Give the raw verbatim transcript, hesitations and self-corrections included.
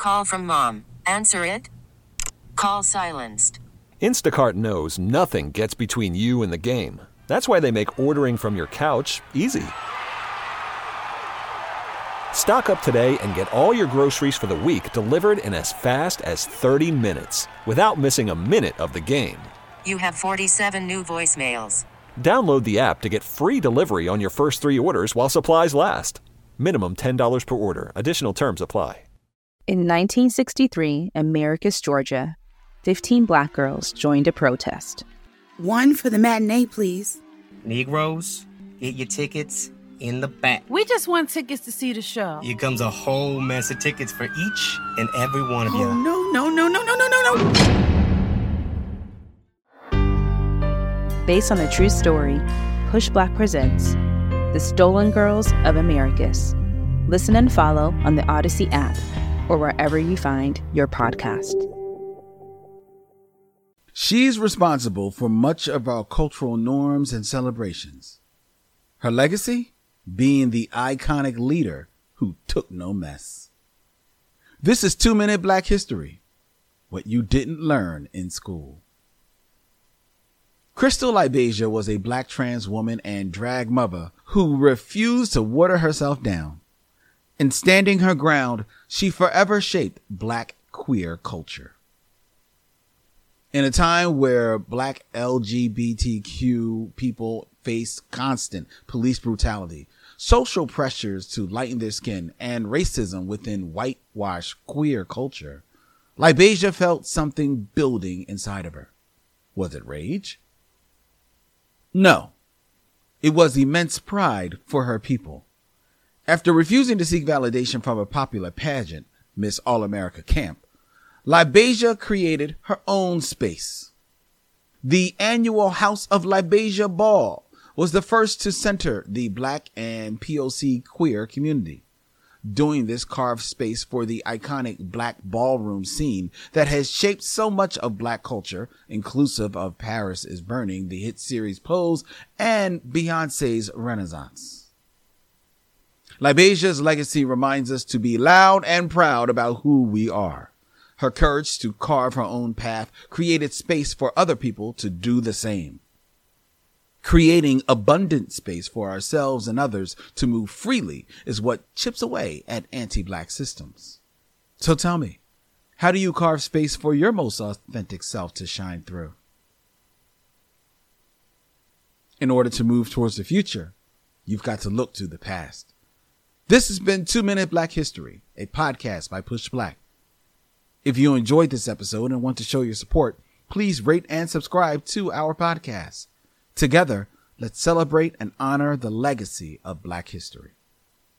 Call from mom. Answer it. Call silenced. Instacart knows nothing gets between you and the game. That's why they make ordering from your couch easy. Stock up today and get all your groceries for the week delivered in as fast as thirty minutes without missing a minute of the game. You have forty-seven new voicemails. Download the app to get free delivery on your first three orders while supplies last. Minimum ten dollars per order. Additional terms apply. In nineteen sixty-three, in Maracus, Georgia, fifteen black girls joined a protest. One for the matinee, please. Negroes, get your tickets in the back. We just want tickets to see the show. Here comes a whole mess of tickets for each and every one of you. Oh, no, no, no, no, no, no, no, no. Based on a true story, Push Black presents The Stolen Girls of Americus. Listen and follow on the Odyssey app or wherever you find your podcast. She's responsible for much of our cultural norms and celebrations. Her legacy? Being the iconic leader who took no mess. This is Two Minute Black History. What you didn't learn in school. Crystal Libasia was a black trans woman and drag mother who refused to water herself down. In standing her ground, she forever shaped black queer culture. In a time where black L G B T Q people face constant police brutality, social pressures to lighten their skin, and racism within whitewashed queer culture, Libasia felt something building inside of her. Was it rage? No. It was immense pride for her people. After refusing to seek validation from a popular pageant, Miss All-America Camp, Libasia created her own space. The annual House of Libasia Ball was the first to center the black and P O C queer community. Doing this carved space for the iconic black ballroom scene that has shaped so much of black culture, inclusive of Paris is Burning, the hit series Pose, and Beyonce's Renaissance. Libasia's legacy reminds us to be loud and proud about who we are. Her courage to carve her own path created space for other people to do the same. Creating abundant space for ourselves and others to move freely is what chips away at anti-black systems. So tell me, how do you carve space for your most authentic self to shine through? In order to move towards the future, you've got to look to the past. This has been Two Minute Black History, a podcast by Push Black. If you enjoyed this episode and want to show your support, please rate and subscribe to our podcast. Together, let's celebrate and honor the legacy of Black history.